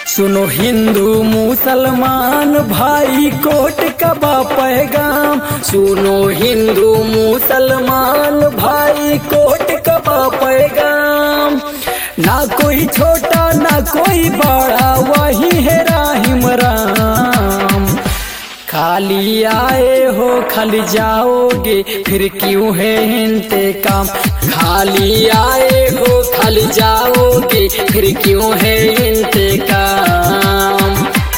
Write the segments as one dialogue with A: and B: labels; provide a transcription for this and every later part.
A: सुनो हिंदू मुसलमान भाई कोट का बा पैगाम। सुनो हिंदू मुसलमान भाई कोट का बा पैगाम। ना कोई छोटा ना कोई बड़ा वही है राहिम राम। खाली आए हो खाली जाओगे फिर क्यों है इंतकाम। खाली आए हो खाली जाओगे फिर क्यों है इंतकाम।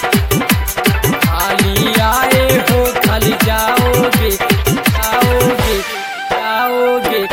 A: खाली आए हो खाली जाओगे जाओगे जाओगे।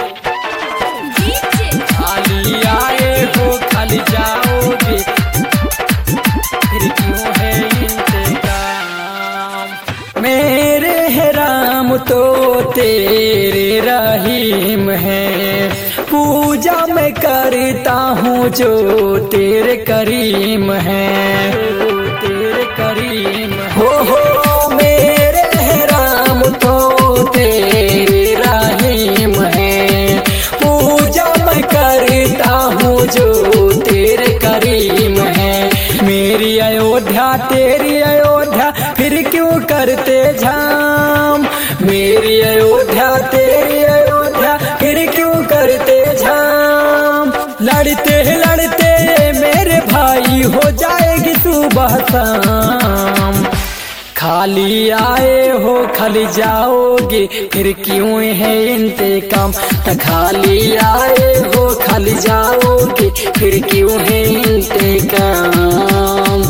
A: खाली आए हो खाली जाओगे फिर क्यों है इंतकाम। मेरे है राम तो तेरे रहीम है। पूजा मैं करता हूँ जो तेरे करीम है। तेरे करीम हो मेरे है राम तो तेरे रहीम है। पूजा मैं करता हूँ जो तेरे करीम है। मेरी अयोध्या तेरी अयोध्या फिर क्यों करते झाम। मेरी अयोध्या तेरी अयोध्या फिर क्यों करते झाम। लड़ते लड़ते मेरे भाई हो जाएगी सुबह शाम। खाली आए हो खाली जाओगे फिर क्यों है इंतकाम। खाली आए हो खाली जाओगे फिर क्यों है इंतकाम।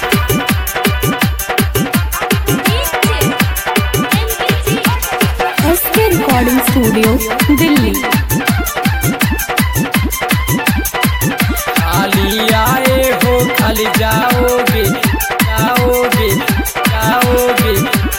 B: SK recording studio Delhi.
A: खाली आए हो खाली जाओगे जाओगे जाओगे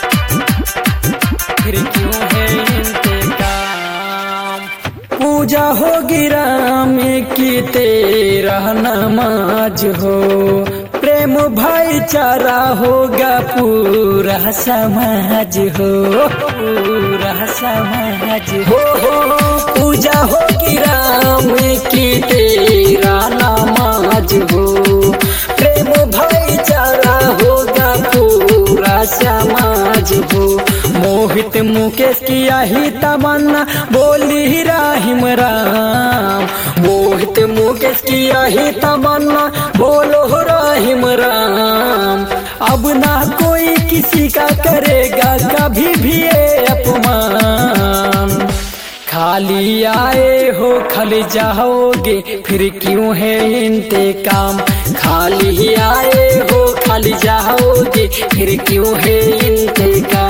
A: फिर क्यों है इंतकाम। पूजा होगी राम की तेरा नमाज हो। प्रेम भाईचारा होगा पूरा समाज हो। पूरा समाज हो पूजा होगी राम की तेरा नमाज हो। प्रेम भाईचारा होगा पूरा समाज हो। मोहित मुकेश की यही तमन्ना बोली राहिम राम। मोहित मुकेश की यही तमन्ना बोलो राहिम राम। अब ना कोई किसी का करेगा कभी भी ये अपमान। खाली आए हो खाली जाओगे फिर क्यों है इंतकाम। खाली आए हो खाली जाओगे फिर क्यों है इंतकाम।